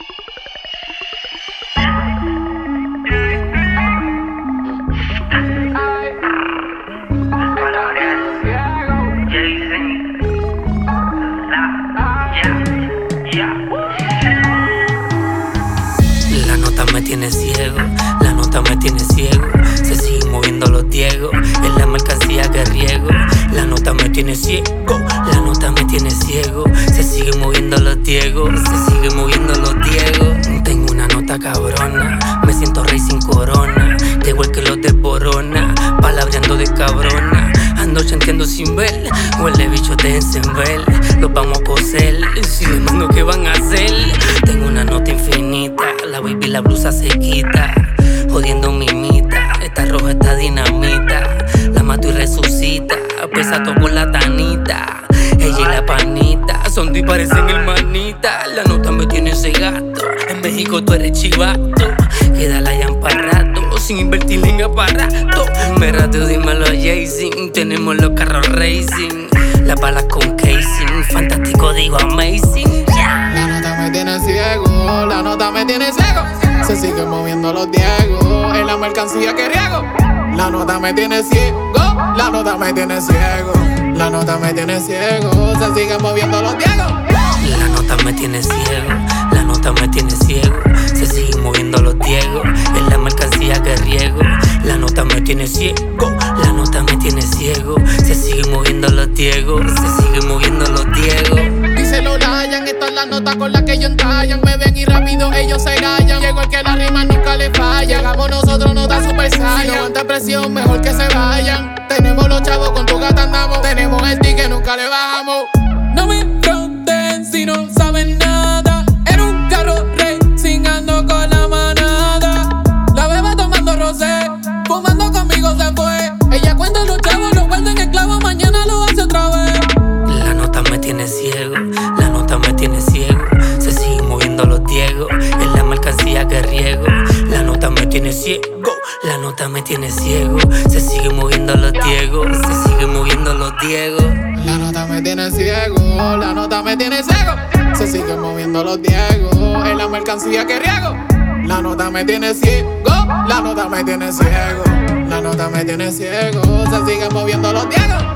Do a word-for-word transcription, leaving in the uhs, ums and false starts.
La nota me tiene ciego, la nota me tiene ciego. Se siguen moviendo los diegos, es la mercancía que riego. La nota me tiene ciego, la nota me tiene ciego. Se siguen moviendo los diegos, se siguen moviendo los diegos. Tengo una nota cabrona, me siento rey sin corona. De igual que los de Borona, palabreando de cabrona. Ando chanteando sin ver, huele bicho de encenver. Los vamos a coser, si les mando ¿qué van a hacer? Tengo una nota infinita, la baby la blusa se quita. Jodiendo mimita, esta roja está dinamita. La mato y resucita, pesa todo con la tanita. Ella y la panita, son y parecen hermanitas. La nota me tiene ese gato, en México tú eres chivato. Quédala ya para rato, sin invertir en aparato. Me rato, dímelo a Jason, tenemos los carros racing. Las balas con casing, fantástico digo amazing, yeah. La nota me tiene ciego, la nota me tiene ciego. Se siguen moviendo los diegos, es la mercancía que riego. La nota me tiene ciego, la nota me tiene ciego. La nota me tiene ciego, se siguen moviendo los diegos. La nota me tiene ciego, la nota me tiene ciego. Se siguen moviendo los diegos, es la mercancía que riego. La nota me tiene ciego, la nota me tiene ciego. Se siguen moviendo los diegos, se siguen moviendo los diegos. Díselo Ryan, esta es la nota con la que ellos entallan. Me ven y rápido ellos se callan. Llegó el que la rima nunca le falla. Llegamos nosotros, nota super saiyan. Si no aguanta presión, mejor que se vayan. Tenemos los chavos, con tu gata andamos. Tenemos el ticket, nunca le bajamos. No me fronten si no saben nada. En un carro racing ando con la manada. La beba tomando rosé, fumando conmigo se fue. Ella cuenta los chavos, los guarda en esclavo, mañana lo hace otra vez. La nota me tiene ciego, la nota me tiene ciego. Se siguen moviendo los diegos, es la mercancía que riego. La nota me tiene ciego, la nota me tiene ciego. Se siguen moviendo los diegos, se siguen moviendo los diegos. La nota me tiene ciego, la nota me tiene ciego. Se siguen moviendo los diegos, es la mercancía que riego. La nota me tiene ciego, la nota me tiene ciego. La nota me tiene ciego, se siguen moviendo los diegos.